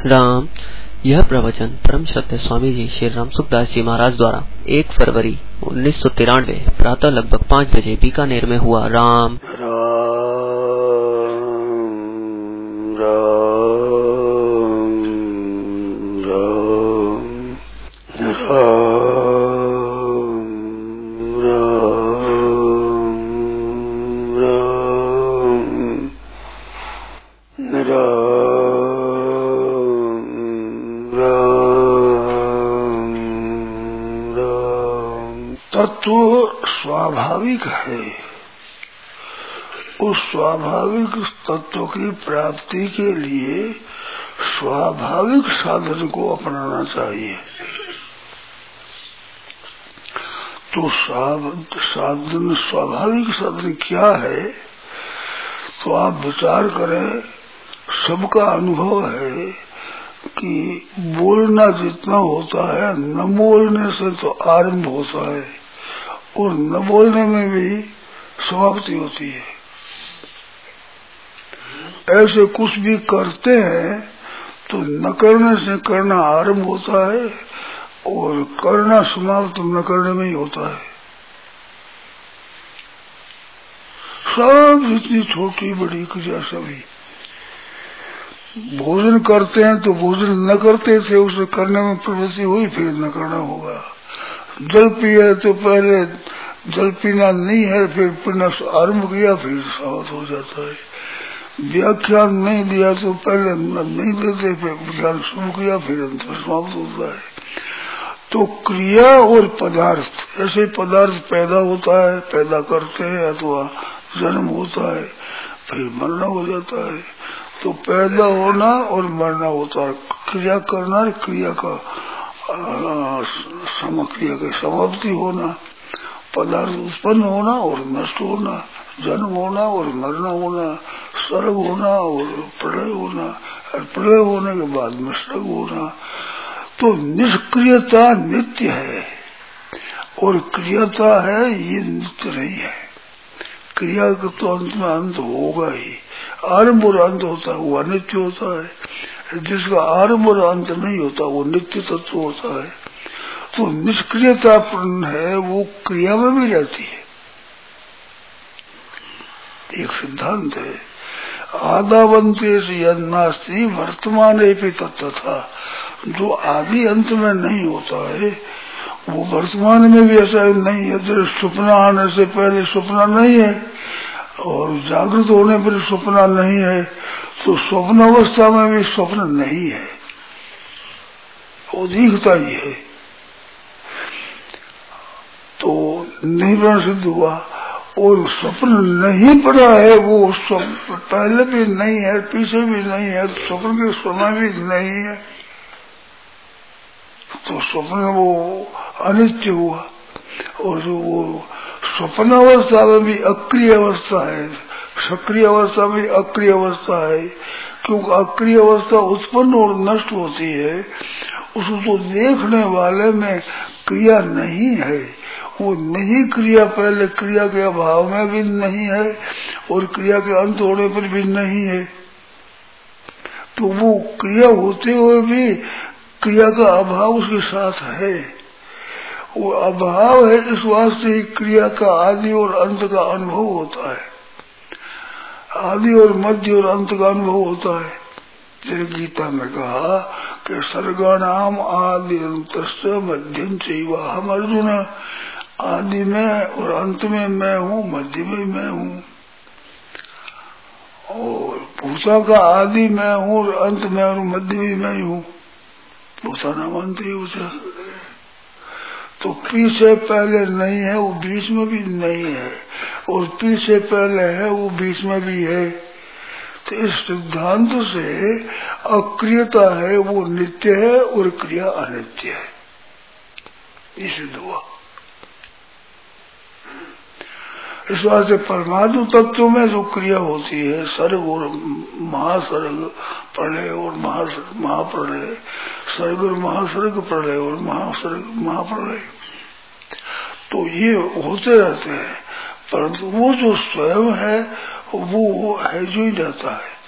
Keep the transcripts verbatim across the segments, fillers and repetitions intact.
राम। यह प्रवचन परम श्रद्धेय स्वामी जी श्री राम सुखदास जी महाराज द्वारा एक फरवरी उन्नीस सौ तिरानवे प्रातः लगभग पाँच बजे बीकानेर में हुआ। राम राम राम तत्व स्वाभाविक है। उस स्वाभाविक तत्व की प्राप्ति के लिए स्वाभाविक साधन को अपनाना चाहिए। तो साधन स्वाभाविक साधन क्या है? तो आप विचार करें, सबका अनुभव है कि बोलना जितना होता है न बोलने से तो आरंभ होता है और न बोलने में भी समाप्ति होती है। ऐसे कुछ भी करते हैं तो न करने से करना आरंभ होता है और करना समाप्त न करने में ही होता है। सब जितनी छोटी बड़ी क्रिया सभी भोजन करते हैं तो भोजन न करते थे, उसे करने में प्रवृत्ति हुई, फिर न करना होगा। जल पिए तो पहले जल पीना नहीं है, फिर पीना आरंभ किया, फिर समाप्त हो जाता है। व्याख्यान नहीं दिया तो पहले नहीं देते, फिर व्याख्यान शुरू किया, फिर अंत में समाप्त होता है। तो क्रिया और पदार्थ, ऐसे पदार्थ पैदा होता है, पैदा करते हैं, अथवा जन्म होता है, फिर मरना हो जाता है। तो पैदा होना और मरना होता है, क्रिया करना, क्रिया का समक्रिया की समाप्ति होना, पदार्थ उत्पन्न होना और नष्ट होना, जन्म होना और मरना होना, सर्ग होना और प्रलय होना, और प्रलय होने के बाद में सर्ग होना। तो निष्क्रियता नित्य है और क्रियता है ये नित्य नहीं है। क्रिया का तो अंत में अंत होगा ही, आरंभ और अंत होता है वो अनित्य होता है, जिसका आरंभ और अंत नहीं होता वो नित्य तत्व होता है। तो निष्क्रियतापूर्ण है वो क्रिया में भी रहती है। एक सिद्धांत है, आदावंते से यन्नास्ति वर्तमान भी तत्व था। जो आदि अंत में नहीं होता है वो वर्तमान में भी ऐसा नहीं है। जैसे सपना आने से पहले सपना नहीं है और जागृत होने पर सपना नहीं है, तो स्वप्न अवस्था में भी स्वप्न नहीं है, वो दिखता ही है। तो निवरण सिद्ध हुआ और स्वप्न नहीं पड़ा है, वो स्वप्न पहले भी नहीं है, पीछे भी नहीं है, स्वप्न के समय भी नहीं है, तो स्वप्न वो अनित्य हुआ। और जो वो स्वप्न अवस्था में भी अक्रिय अवस्था है, सक्रिय अवस्था में अक्रिय अवस्था है, क्योंकि अक्रिय अवस्था उत्पन्न और नष्ट होती है। उसको देखने वाले में क्रिया नहीं है, वो नहीं क्रिया पहले क्रिया के अभाव में भी नहीं है और क्रिया के अंत होने पर भी नहीं है। तो वो क्रिया होते हुए भी क्रिया का अभाव उसके साथ है। वो अभाव है, इस वास्ते ही क्रिया का आदि और अंत का अनुभव होता है। आदि और मध्य और अंत का अनुभव होता है। जैसे गीता में कहा कि सर्गाणाम आदि अंतस्य मध्यम चैव हम अर्जुन, आदि में और अंत में मैं हूँ, मध्य में मैं हूँ। और भूषा का आदि मैं हूँ और अंत में और मध्य में मैं हूँ। भूषा नाम अंत ही भूषा। तो पीछे पहले नहीं है, वो बीच में भी नहीं है, और पीछे पहले है, वो बीच में भी है। तो इस सिद्धांत से अक्रियता है वो नित्य है और क्रिया अनित्य है, ये सिद्ध हुआ। इस वास्ते परमाणु तत्व में जो क्रिया होती है, सर्ग और महासर्ग, प्रलय और महाप्रलय, सर्ग और महासर्ग, प्रलय और महासर्ग महाप्रलय, तो ये होते रहते हैं। परंतु वो जो स्वयं है वो है जो ही रहता है।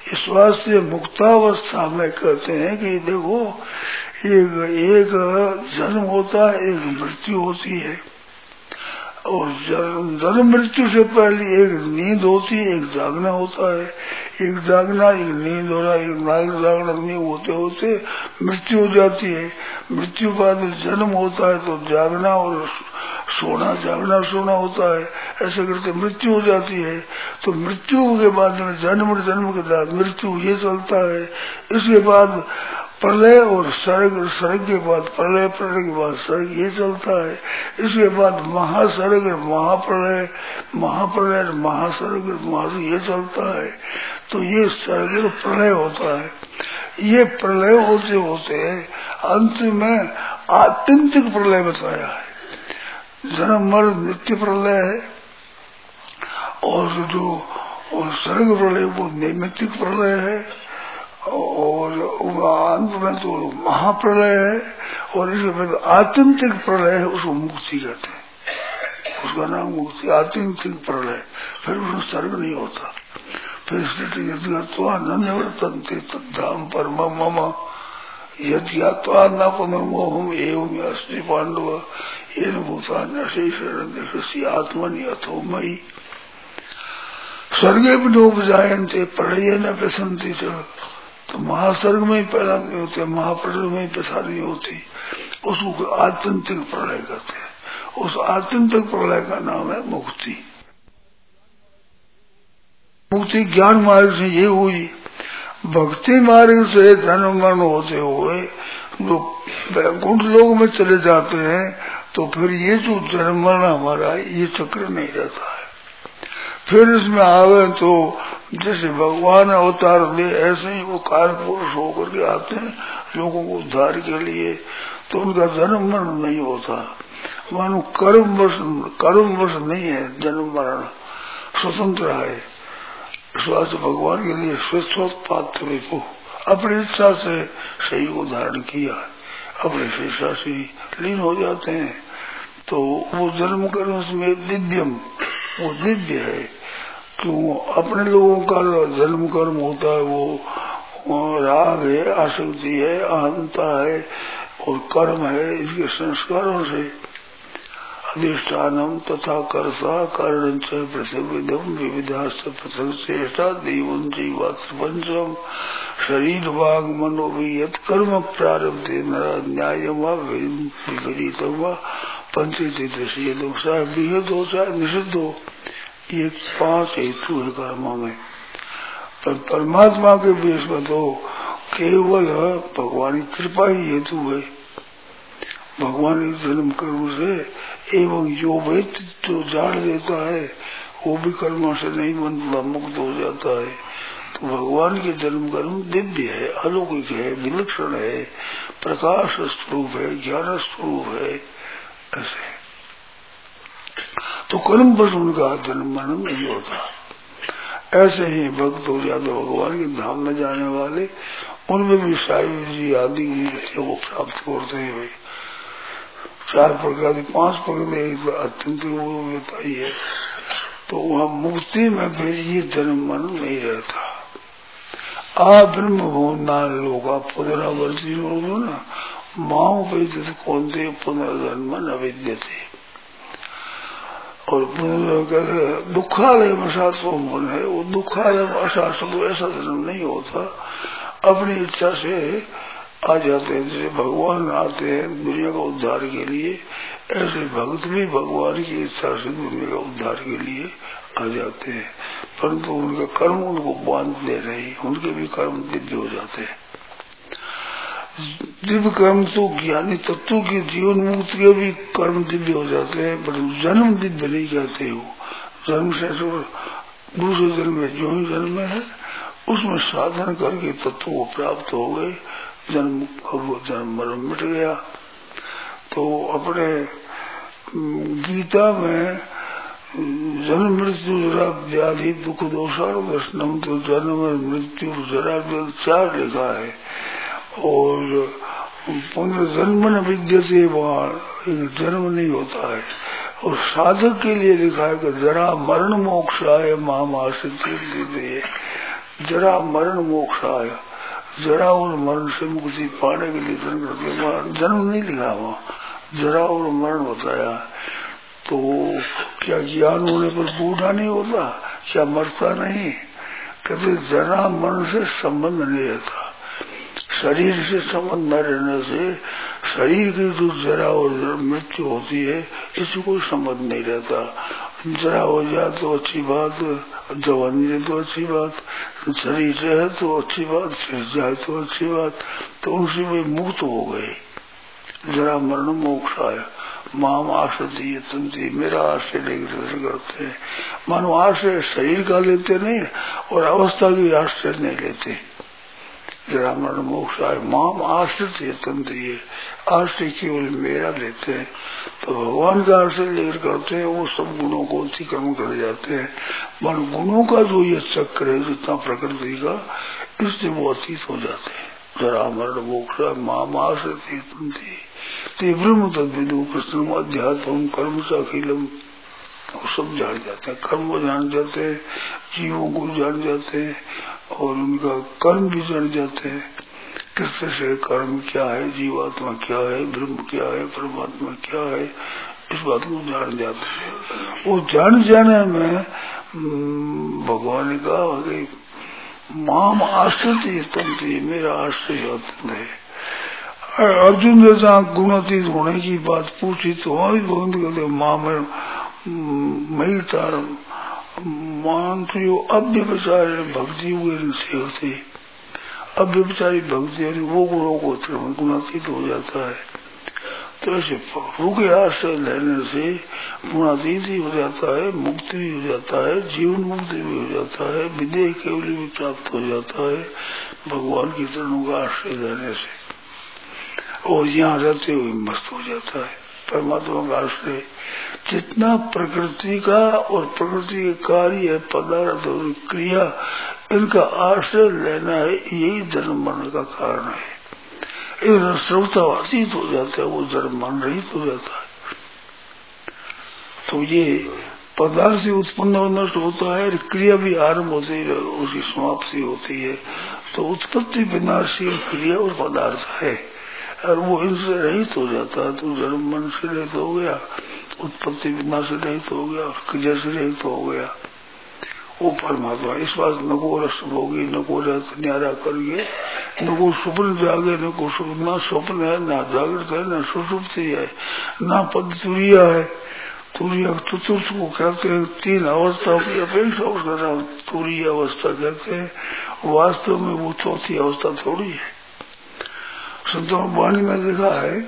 इस वास्ते मुक्तावस्था में कहते हैं कि देखो एक एक जन्म होता है, एक मृत्यु होती है, और जन्म मृत्यु से पहले एक नींद होती है, एक जागना होता है। एक जागना, एक नींद होना, एक नाग जागना नहीं होते होते मृत्यु हो जाती है। मृत्यु बाद जन्म होता है तो जागना और सोना, जागना सोना होता है, ऐसे करते मृत्यु हो जाती है। तो मृत्यु के बाद में जन्म, जन्म के बाद मृत्यु, ये चलता है। इसके बाद प्रलय और सर्ग, सर्ग के बाद प्रलय, प्रलय के बाद सर्ग, ये चलता है। इसके बाद महासर्ग, महाप्रलय, महाप्रलय, महासर्ग, महासर्ग, ये चलता है। तो ये सर्ग और प्रलय होता है। ये प्रलय होते होते अंत में आत्यंतिक प्रलय बताया है। जन्म मरण नित्य प्रलय है, और जो और सर्ग प्रलय वो नैमित्तिक प्रलय है, और अंत में तो महाप्रलय है, और इसके बाद आत्यंतिक प्रलय है, उसको मुक्ति कहते हैं। उसका नाम मुक्ति, आत्यंतिक प्रलय। फिर उसमें सर्ग नहीं होता। फिर निवर्तन्ते तद्धाम परम मम यज्ञात्वा न पुनर्मोहम एवं अस्ति पांडव येन भूतानि अशेषरण्यस्य आत्मनि अथो मयि स्वर्गे भी नोपजायन्ते प्रलये न प्रसन्ति। तो महासर्ग में ही पैदा नहीं होते, महाप्रलय में ही पैदा नहीं होती, उसको आत्यंतिक प्रलय कहते हैं। उस आत्यंतिक प्रलय का नाम है मुक्ति। मुक्ति ज्ञान मार्ग से ये हुई। भक्ति मार्ग से जन्म मरण होते हुए जो वैकुंठ लोक में चले जाते हैं, तो फिर ये जो जन्म मरण हमारा ये चक्र नहीं रहता है। फिर इसमें आवे तो जैसे भगवान अवतार ले, ऐसे ही वो कार्य पुरुष होकर के आते हैं लोगों को उद्धार के लिए। तो उनका जन्म मरण नहीं होता, मानो कर्म वश, कर्म वश नहीं है जन्म मरण, स्वतंत्र है। स्वास्थ्य भगवान के लिए स्वेच्छोत्पाद को अपनी इच्छा से सही को धारण किया, अपनी इच्छा से लीन हो जाते हैं। तो वो जन्म कर्म में दिव्यम, वो दिव्य है। क्यों? अपने लोगों का जन्म कर्म होता है, वो राग है, आसक्ति है, अहंता है और कर्म है, इसके संस्कारों से अधिष्ठानम तथा कर्ता कारण प्रतिविधम विविधाश्च पृथक श्रेष्ठा देवं जीवात् पंचम शरीर वाग मनो भी यत कर्म प्रारब्धे न्याय व विपरीत व पंचेति दोषा विहित हो चाहे निषिद्ध हो, ये पांच हेतु है कर्मों में। पर परमात्मा के बीच में तो केवल भगवान की कृपा ही हेतु है। भगवान के जन्म कर्म से एवं जो व्यक्ति जो जान देता है वो भी कर्मों से नहीं बंधता, मुक्त हो जाता है। तो भगवान के जन्म कर्म दिव्य है, अलौकिक है, विलक्षण है, प्रकाश स्वरूप है, ज्ञान स्वरूप है। ऐसे तो कर्म बस उनका जन्म मरण नहीं होता। ऐसे ही भक्त हो जाते भगवान के धाम में जाने वाले, उनमें भी साई जी आदि वो प्राप्त करते हैं। चार प्रकार की, पांच प्रकार अत्यंत वो बताई है। तो वहाँ मुक्ति में फिर ये जन्म मरण नहीं रहता। आ ब्रह्म भुवना लोगा पुनरावर्ती हो ना, माओ पे कौन थे पुनर्जन्म न विद्यते। और दुखालय में शास्त्रों मन है, वो दुखालय में अशास्त्र को ऐसा जन्म नहीं होता, अपनी इच्छा से आ जाते हैं। जैसे भगवान आते हैं दुनिया का उद्धार के लिए, ऐसे भक्त भी भगवान की इच्छा से दुनिया का उद्धार के लिए आ जाते हैं। परंतु उनका कर्म उनको बांध दे रहे, उनके भी कर्म दिव्य हो जाते हैं। दिव्य कर्म तो ज्ञानी तत्व के जीवन मुक्त के भी कर्म दिव्य हो जाते हैं, पर जन्म दिव्य नहीं कहते हो। जन्म से दूसरे जन्म में जो ही जन्म है उसमें साधन करके तत्व को प्राप्त हो गए, जन्म अब जन्म मरण मिट गया। तो अपने गीता में जन्म मृत्यु जरा व्याधि दुख दोषार दर्शनम, तो जन्म मृत्यु जरा चार लिखा है। और पुनर्जन्म न विद्यते, वहाँ जन्म नहीं होता है। और साधक के लिए लिखा है कि जरा मरण मोक्षाय माम आश्रित, जरा मरण मोक्ष आया, जरा और मरण से मुक्ति पाने के लिए जन्म नहीं लिखा वहाँ, जरा और मरण बताया। तो क्या ज्ञान होने पर बूढ़ा नहीं होता, क्या मरता नहीं? कहते जरा मरण से संबंध नहीं रहता, शरीर से संबंध न रहने से शरीर की जो जरा और मृत्यु होती है इससे कोई संबंध नहीं रहता। जरा हो जाए तो अच्छी बात, जवानी है तो अच्छी बात, शरीर है तो अच्छी बात, फिर जाए तो अच्छी बात, तो उनसे वे मुक्त हो गए। जरा मरण मोक्ष आया, माम आश्रय तंत्री, मेरा आश्रय लेकर करते हैं। मानो आश्रय शरीर का लेते नहीं और अवस्था की आश्रय नहीं लेते। जरा मरण मोक्ष आए, माम आश्रय तंत्री, आश्रय केवल मेरा लेते हैं। तो भगवान का आश्रय लेकर करते हैं, वो सब गुणों को अतिक्रमण कर जाते हैं। मन गुणों का जो ये चक्र है जितना प्रकृति का, इससे वो अतीत हो जाते हैं। जरा मरण मोक्ष माम आश्रय तंत्री ते ब्रह्म तद्विदु प्रश्न अध्यात्म कर्म से अखिलम, सब जान जाते हैं, कर्म को जान जाते हैं, जीवों को जान जाते हैं और उनका कर्म भी जान जाते हैं। किससे से कर्म क्या है, जीवात्मा क्या है, ब्रह्म क्या है, परमात्मा क्या है, इस बात को जान जाते हैं। वो जान जाने में भगवान ने कहा कि माम आश्रित तंत्री, मेरा आश्रय है। अर्जुन जैसा गुणातीत होने की बात पूछी तो वही भगवंत कहते माँ में मई तारम मान तो अव्यभिचार भक्ति हुए से होते, अव्यभिचारी भक्ति वो गुणों को गुणातीत हो जाता है। तो ऐसे प्रभु के आश्रय लेने से गुणातीत ही हो जाता है, मुक्ति भी हो जाता है, जीवन मुक्ति भी हो जाता है, विदेह केवल भी प्राप्त हो जाता है भगवान की चरणों का आश्रय लेने से। और यहाँ रहते हुए मस्त हो जाता है परमात्मा का आश्रय। जितना प्रकृति का और प्रकृति के कार्य पदार्थ और क्रिया इनका आश्रय लेना है, यही जन्म मरण का कारण है। ये श्रोतावासित हो जाता है, वो जन्म मरण रहित हो जाता है। तो ये पदार्थ से उत्पन्न और नष्ट होता है, क्रिया भी आरंभ होती है, उसकी समाप्ति होती है। तो उत्पत्ति विनाशील क्रिया और पदार्थ है और वो इनसे रहित हो जाता है। तो जन्म मन से रहित हो गया, उत्पत्ति विनाश से रहित हो गया, क्रिया से रहित हो गया। वो परमात्मा इस बात न को रस भोगी, न को रस न्यारा करिए, न को स्वप्न जागे, न को न स्वप्न है, न जागृत है, न सुषुप्ति है, न पद तुरिया है। तुरिया चतुर्थ को कहते हैं, तीन अवस्थाओं की अपेक्षा उसका तुरीय अवस्था कहते हैं। वास्तव में वो चौथी अवस्था थोड़ी है। संतों वाणी में देखा है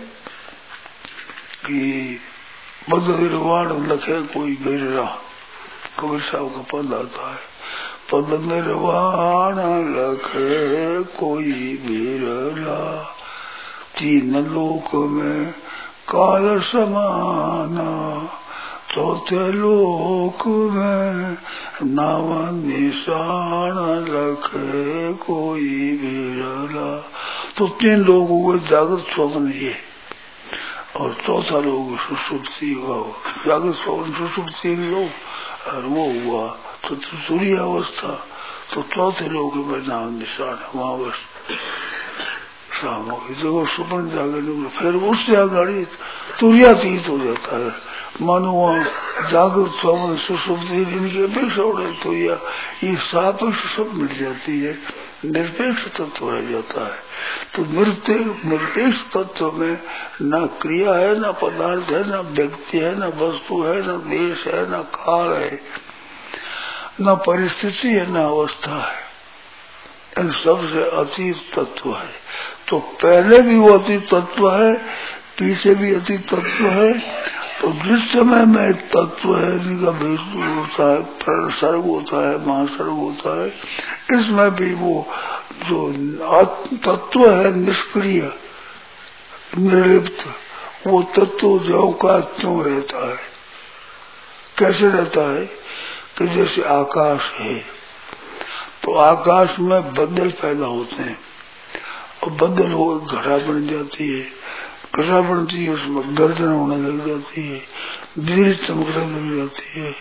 कि बदनिर्वाण लखे कोई बेरा, कबीर साहब का पद आता है, पद निर्वाण लखे कोई बेरा, तीन लोक में काल समाना, चौथे लोक में नाम निशान लखे कोई बेरा। तो तीन लोग हुए जागृत स्वप्न ये, और चौथा लोग सुषुप्ति हुआ, जागृत स्वप्न सुषुप्ति लोग और वो हुआ तो तुरीय अवस्था। तो चौथे लोग में नाम निशान वहां बस शाम हो गई। जब स्वप्न जागृत फिर उससे आगाड़ी तुरीयातीत हो जाता है। मानो वहाँ जागृत स्वप्न सुषुप्ति इनकी अपेक्षा उड़े तो ये सापेक्ष सब मिल जाती है, निरपेक्ष तत्व रह जाता है। तो निरपेक्ष तत्व में न क्रिया है, न पदार्थ है, न व्यक्ति है, न वस्तु है, न देश है, न काल है, न परिस्थिति है, न अवस्था है। इन सबसे अतीत तत्व है। तो पहले भी वो अतीत तत्व है, पीछे भी अतीत तत्व है। तो जिस समय में तत्व है जिनका भेद होता है, सर्ग होता है, महासर्ग होता है, इसमें भी वो जो तत्व है निष्क्रिय निर्लिप्त, वो तत्व जो का क्यों रहता है। कैसे रहता है कि जैसे आकाश है तो आकाश में बदल पैदा होते हैं और बदल हो घड़ा बन जाती है, घड़ा बनती है, उसमें गर्दन होने लग जाती है, बिजली चमकने लग जाती है,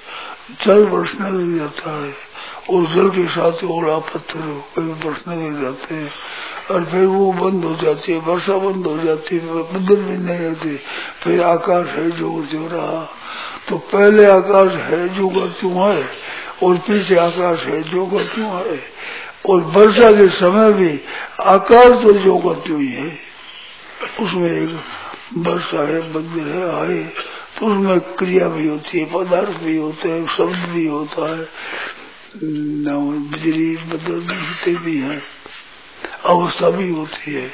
जल बरसने लग जाता है और जल के साथ ओला पत्थर कभी बरसने लग जाते हैं और फिर वो बंद हो जाती है, वर्षा बंद हो जाती है, बदल भी नहीं रहती, फिर आकाश है जो जो रहा। तो पहले आकाश है जो का क्यों है और पीछे आकाश है जो का क्यों है, और वर्षा के समय भी आकाश तो जो का क्यों ही है। उसमें एक वर्षा है, बदल है, आए तो उसमें क्रिया भी होती है, पदार्थ भी होते हैं, शब्द भी होता है, बिजली बदलते भी है, अवस्था भी होती है।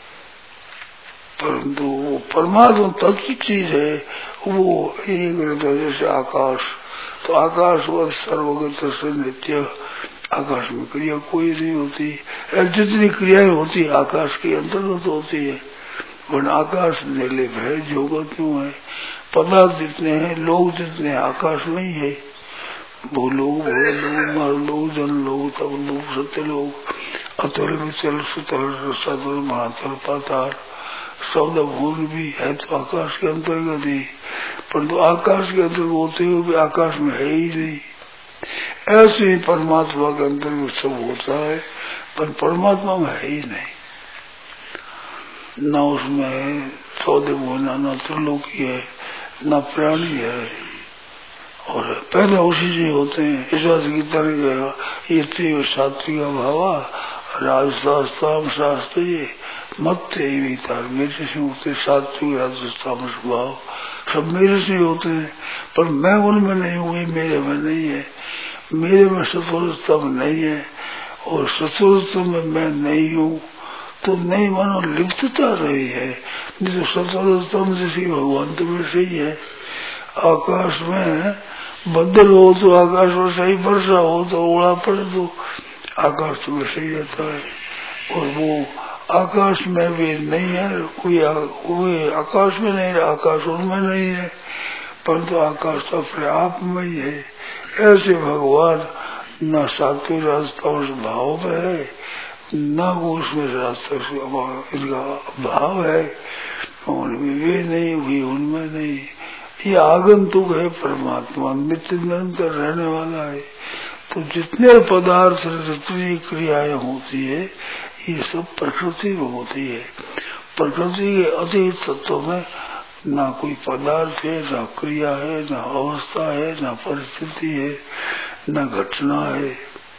परंतु वो परमात्मा तत्व चीज है, वो एक रहता जैसे आकाश। तो आकाश व सर्वगत से नित्य, आकाश में क्रिया कोई नहीं होती, जितनी क्रियाएं होती आकाश के अंतर्गत होती है। वरना आकाश निर्लिप है, जोगा क्यों है। पदार्थ जितने हैं, लोग जितने, आकाश नहीं है। वो लोग भोले लोग, मार लोग, जन लोग, तब लोग, सत्य लोग, अतल विचल सुतल सतल महातल पाताल शब्द भूल भी है तो आकाश के अंतर्गत ही, परंतु तो आकाश के अंतर्गत होते हुए भी आकाश में है ही नहीं। ऐसे ही परमात्मा के अंतर्गत सब होता है, पर परमात्मा में है ही नहीं। न उसमें सौदे बोना, न त्रिलोकी है, न प्राणी है, और पहले उसी से होते हैं। इस बात गीता ने कहा, ये तीव्र सात्विक भावा राजशास्त्राम शास्त्र ये मत मेरे से होते, सात्विक राजस्थान भाव सब मेरे से होते हैं, पर मैं उनमें नहीं हूँ, मेरे में नहीं है। मेरे में सत्वरस्तम नहीं है और सत्वरस्तम में मैं नहीं हूँ, तो नहीं मानो लिप्तता रही है। नहीं तो सत्वरस्तम जैसी भगवान तो वैसे ही है। आकाश में बदल हो तो आकाश वैसे ही, वर्षा हो तो ओला पड़े तो आकाश तो वैसे ही रहता है। और वो आकाश में भी नहीं है, कोई आकाश में नहीं, आकाश उनमें नहीं है, परंतु तो आकाश तो अपने आप में ही है। ऐसे भगवान न सात्विक राजस्थान भाव में है, न उसमें राजस्थान इनका भाव है, उनमें वे नहीं हुई, उनमें नहीं। ये आगंतुक है परमात्मा, नित्य निरंतर रहने वाला है। तो जितने पदार्थ जितनी क्रियाएं होती है, ये सब प्रकृति में होती है। प्रकृति के अतीत तत्व में ना कोई पदार्थ है, ना क्रिया है, ना अवस्था है, ना परिस्थिति है, ना घटना है,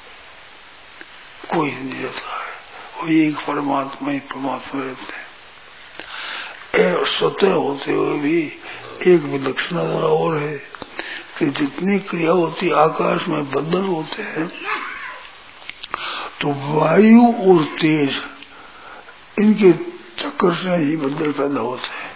कोई नहीं रहता है। वो एक परमात्मा ही परमात्मा रहते हैं। स्वतः होते हुए भी एक विलक्षणता और है कि जितनी क्रिया होती, आकाश में बदल होते हैं, तो वायु और तेज इनके चक्कर से ही बदल पैदा होते हैं।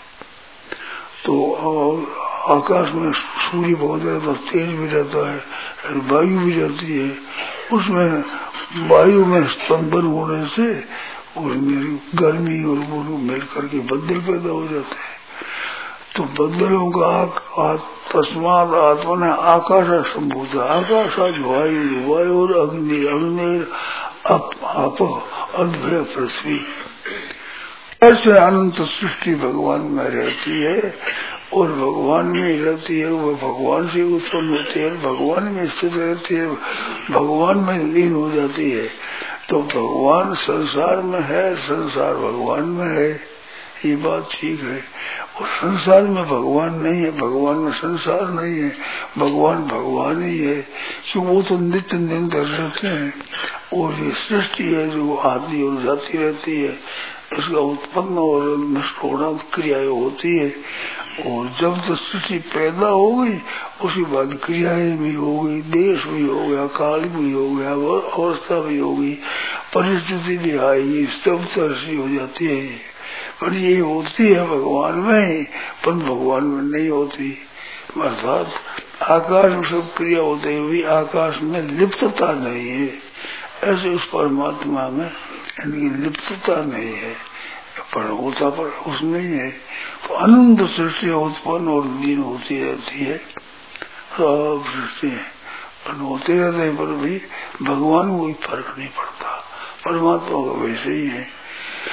तो आकाश में सूर्य बहुत रहता है, तेज भी रहता है, वायु भी रहती है। उसमें वायु में स्पंदन होने से और गर्मी और वो मिलकर के बदल पैदा हो जाते हैं। तो बदलों का तस्मात आत्मा ने आकाश संभूत, आकाश वायु, वायु और अग्नि, अग्नि अप आप अद्भय पृथ्वी। ऐसे अनंत सृष्टि भगवान में रहती है और भगवान में ही रहती है। वह भगवान से उत्पन्न होती है, भगवान में स्थित रहती है, भगवान में लीन हो जाती है। तो भगवान संसार में है, संसार भगवान में है, ये बात ठीक है। और संसार में भगवान नहीं है, भगवान में संसार नहीं है, भगवान भगवान ही है, क्योंकि वो तो नित्य निरंतर रहते हैं। और ये सृष्टि है जो आदि और जाती रहती है, इसका उत्पन्न और नष्ट होना क्रियाएं होती है। और जब तो सृष्टि पैदा हो गई, उसके बाद क्रियाएं भी हो गई, देश भी हो गया, काल भी हो गया, अवस्था भी हो गई, परिस्थिति भी आएगी, सब तरह हो जाती है। पर ये होती है भगवान में, पर भगवान में नहीं होती। अर्थात आकाश में सब क्रिया होते हुए आकाश में लिप्तता नहीं है, ऐसे उस परमात्मा में इनकी लिप्तता नहीं है, पर होता पर उसमें ही है। तो अनंत सृष्टि उत्पन्न और लीन होती रहती है, सब सृष्टि होते रहते हैं, पर भी भगवान को कोई फर्क नहीं पड़ता, परमात्मा का वैसे ही है।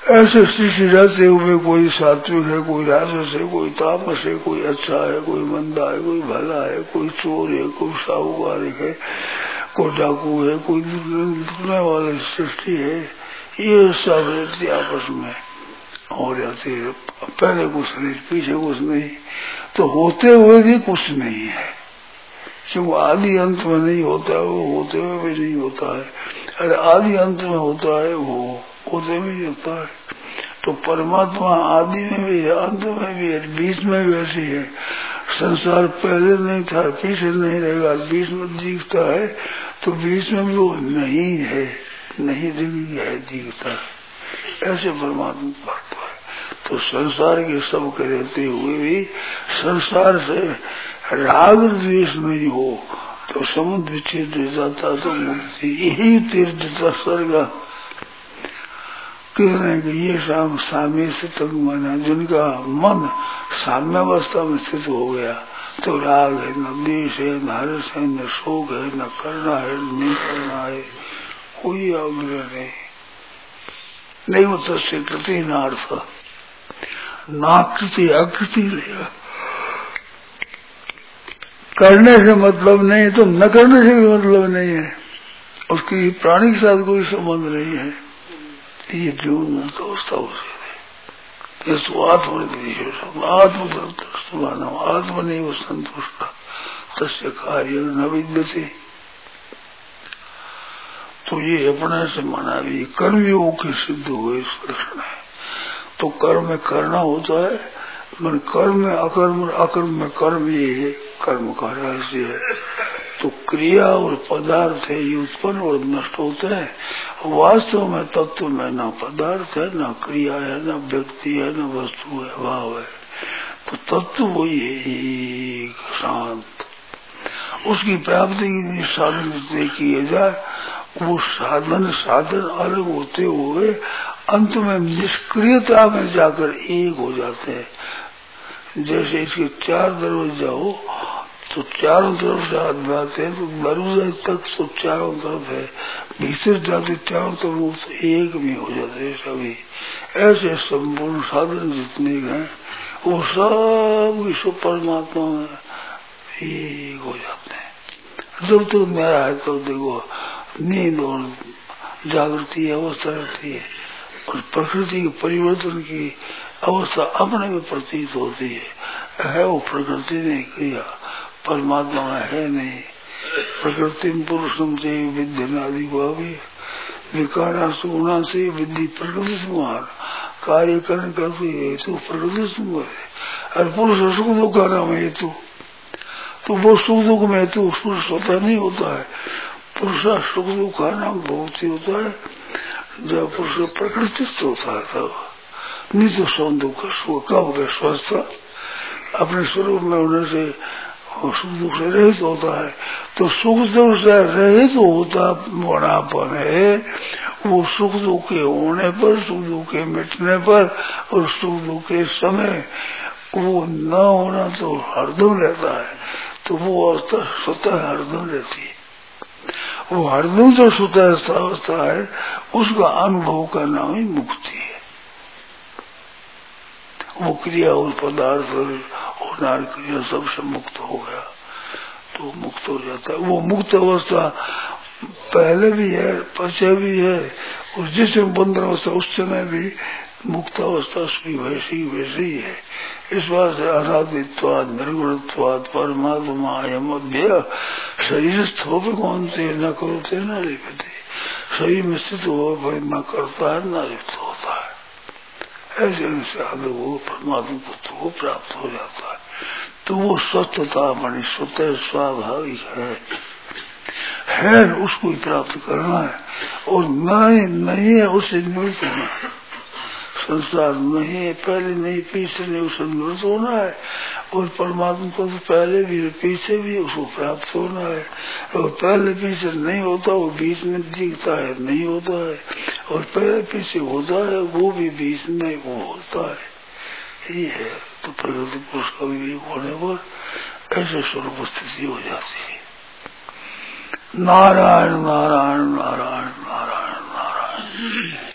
ऐसे सृष्टि रहते हुए कोई सात्विक है, कोई राजस है, कोई तामस है, कोई अच्छा है, कोई मंदा है, कोई भला है, कोई चोर है, कोई साहूकार है, कोई डाकू है, कोई लुटने वाली सृष्टि है। ये सब रहती आपस में हो जाती है। पहले कुछ नहीं, पीछे कुछ नहीं, तो होते हुए भी कुछ नहीं है। क्यों आदि अंत में नहीं होता है, वो होते हुए भी नहीं होता है। अरे आदि अंत में होता है, वो होते में होता है। तो परमात्मा आदि में भी है, अंत में भी है, बीच में भी ऐसी है। संसार पहले नहीं था, पीछे नहीं रहेगा, बीच में दिखता है, तो बीच में भी वो नहीं है, नहीं दिखी है, दिखता है। ऐसे परमात्मा करता है। तो संसार के सब के रहते हुए भी संसार से राग द्वेष नहीं हो तो समुद्र विच्छेद हो जाता, तो मुक्ति यही तीर्थ स्वर्ग कह रहे हैं कि ये शाम साम्य से तक माना, जिनका मन साम्यावस्था में स्थित हो गया तो राग है, न द्वेष है, न हर्ष है, न शोक है, न करना है, नहीं करना है, कोई आग्रह नहीं। नहीं हो तो स्वीकृति नार्थ, नाकृति आकृति लेगा। करने से मतलब नहीं तो न करने से भी मतलब नहीं है, उसकी प्राणी के साथ कोई संबंध नहीं है। ये जीवन मुक्त अवस्था उसे तो आत्म आत्म आत्म नहीं वो संतुष्ट तस्य कार्य न विद्यते। तो ये अपने से मना भी कर्मयोग के सिद्ध हुए इस प्रश्न है। तो कर्म में करना होता है, मन कर्म में अकर्म, अकर्म में कर्म, ये है कर्म का रहस्य है। तो क्रिया और पदार्थ है, ये उत्पन्न और नष्ट होते हैं। वास्तव में तत्व में न पदार्थ है, न क्रिया है, न व्यक्ति है, न वस्तु है, भाव है। तो तत्व वही है शांत। उसकी प्राप्ति की साधन जितने किए जाए, वो साधन साधन अलग होते हुए अंत में निष्क्रियता में जाकर एक हो जाते हैं। जैसे इसके चार दरवाजे हो तो चारों तरफ से हाथ जाते हैं, तो दरवाजे तक तो चारों तरफ है, भीतर जाते चारों तरफ तो एक में हो जाते हैं सभी। ऐसे संपूर्ण साधन जितने हैं वो सब विश्व परमात्मा में एक हो जाते हैं। जब तक तो मेरा है तब तो देखो नींद और जागृति अवस्था रहती है और प्रकृति के परिवर्तन की अवस्था अपने में प्रतीत होती है। है वो प्रकृति ने क्रिया, परमात्मा में है नहीं। प्रकृति पुरुषम से विद्यनादि भावी विकारा सुना से विधि प्रकृति सुमार कार्य करने करती है तो प्रकृति सुमार। और पुरुष सुख दुख का नाम है हेतु, तो वो सुख दुख में हेतु पुरुष होता नहीं होता है। पुरुष सुख दुख का नाम बहुत ही होता है जब पुरुष प्रकृति होता है तब। नहीं तो सौ दुख सुख कब गए स्वस्थ अपने स्वरूप में होने से सुख दुख से रहित होता है। तो सुख दुख से रहित होता होनापन है, वो सुख दुख के होने पर, सुख दुख के मिटने पर और सुख दुख के समय वो न होना तो हरदम रहता है। तो वो अवस्था स्वतः हरदम रहती है। वो हरदम जो स्वतः अवस्था है उसका अनुभव का नाम ही मुक्ति है। वो क्रिया और पदार्थ और होनार क्रिया सबसे मुक्त हो गया तो मुक्त हो जाता है। वो मुक्त अवस्था पहले भी है, पीछे भी है, और जिस बंद अवस्था उस समय भी मुक्त अवस्था उसकी वैसी वैसी है। इस बात से अनादित्वाद निर्गुणत्वाद परमात्मा मध्य शरीर स्थोप कौन से न करोते न लिखते। शरीर में स्थित हो न करता है न लिप्त होता है। ऐसे ऐसे आगे वो परमात्मा तत्व को प्राप्त हो जाता है। तो वो स्वच्छता बनी स्वतः स्वाभाविक है है उसको ही प्राप्त करना है। और नहीं नहीं है उसे निवृत्त होना है। संसार नहीं है, पहले नहीं पीछे नहीं, उसे निवृत्त होना है। और परमात्मा को तो पहले भी पीछे भी उसको प्राप्त होना है। और पहले पीछे नहीं होता, वो बीच में दिखता है नहीं होता है, और पहले पीछे होता है वो भी बीच में वो होता है। ये है तो प्रकृति पुरुष का विवेक होने पर ऐसे स्वरूप स्थिति हो जाती है। नारायण नारायण नारायण नारायण नारायण।